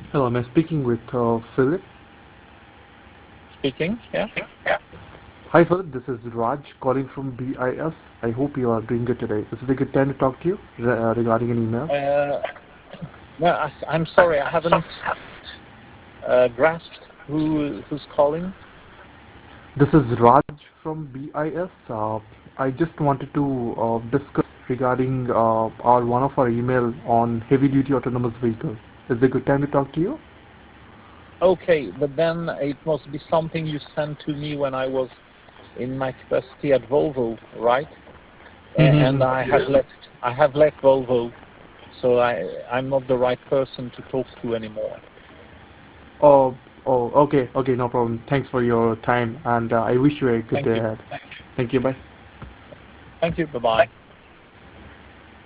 Hello, am I speaking with Philip? Speaking, yeah. Hi, Philip. This is Raj calling from BIS. I hope you are doing good today. Is it a good time to talk to you regarding an email? Uh, no, I'm sorry, I haven't grasped who's calling. This is Raj from BIS. I just wanted to discuss regarding our one of our email on heavy-duty autonomous vehicle. Is it a good time to talk to you? Okay, but then it must be something you sent to me when I was in my capacity at Volvo, right? And I have left Volvo, so I'm not the right person to talk to anymore. Oh, okay, no problem. Thanks for your time, and I wish you a good Thank day you. ahead. Thank you. Bye. Thank you. Bye bye.